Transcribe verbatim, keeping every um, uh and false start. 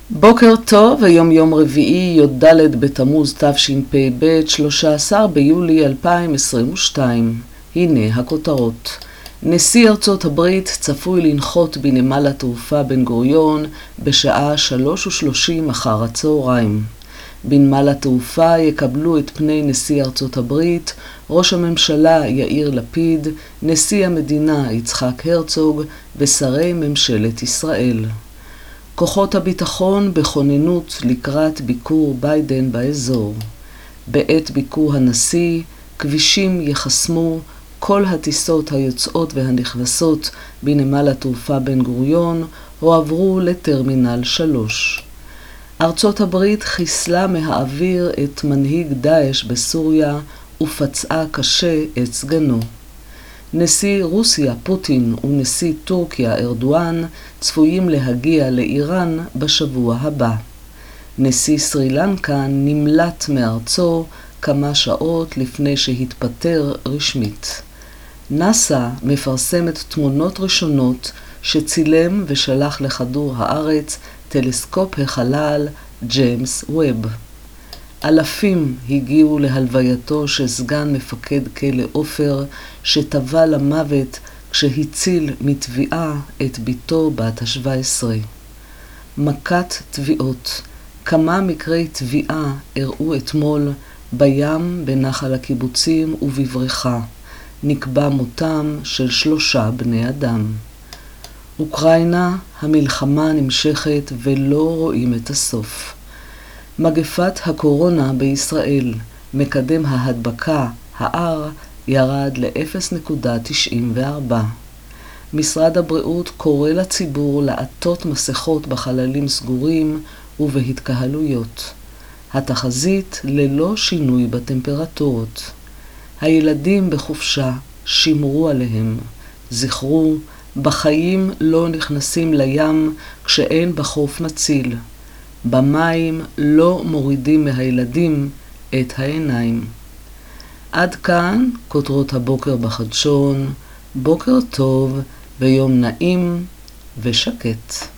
בוקר טוב, היום יום רביעי, י"ד בתמוז תשפ"ב, שלושה עשר ביולי אלפיים עשרים ושתיים. הנה הכותרות. נשיא ארצות הברית צפוי לנחות בנמל התעופה בן גוריון בשעה שלוש ושלושים אחר הצהריים. בנמל התעופה יקבלו את פני נשיא ארצות הברית, ראש הממשלה יאיר לפיד, נשיא המדינה יצחק הרצוג ושרי ממשלת ישראל. כוחות הביטחון בכוננות לקראת ביקור ביידן באזור. בעת ביקור הנשיא, כבישים יחסמו, כל הטיסות היוצאות והנכנסות בנמל התעופה בן גוריון הועברו לטרמינל שלוש. ארצות הברית חיסלה מהאוויר את מנהיג דאעש בסוריה ופצעה קשה את סגנו. נשיא רוסיה פוטין ונשיא טורקיה ארדואן צפויים להגיע לאיראן בשבוע הבא. נשיא סרי לנקה נמלט מארצו כמה שעות לפני שהתפטר רשמית. נאסא מפרסמת תמונות ראשונות שצילם ושלח לכדור הארץ טלסקופ החלל ג'יימס ווב. אלפים הגיעו להלווייתו של סגן מפקד כלא עופר שטבע למוות כשהציל מתביעה את ביתו בת ה-שבע עשרה. מכת תביעות. כמה מקרי תביעה אירעו אתמול בים, בנחל הקיבוצים ובבריכה. נקבע מותם של שלושה בני אדם. אוקראינה, המלחמה נמשכת ולא רואים את הסוף. מגפת הקורונה בישראל, מקדם ההדבקה, ה-R, ירד ל-אפס נקודה תשעים וארבע. משרד הבריאות קורא לציבור לעטות מסכות בחללים סגורים ובהתקהלויות. התחזית ללא שינוי בטמפרטורות. הילדים בחופשה, שמרו עליהם. זכרו, בחיים לא נכנסים לים כשאין בחוף מציל. במים לא מורידים מהילדים את העיניים. עד כאן כותרות הבוקר בחדשון. בוקר טוב ויום נעים ושקט.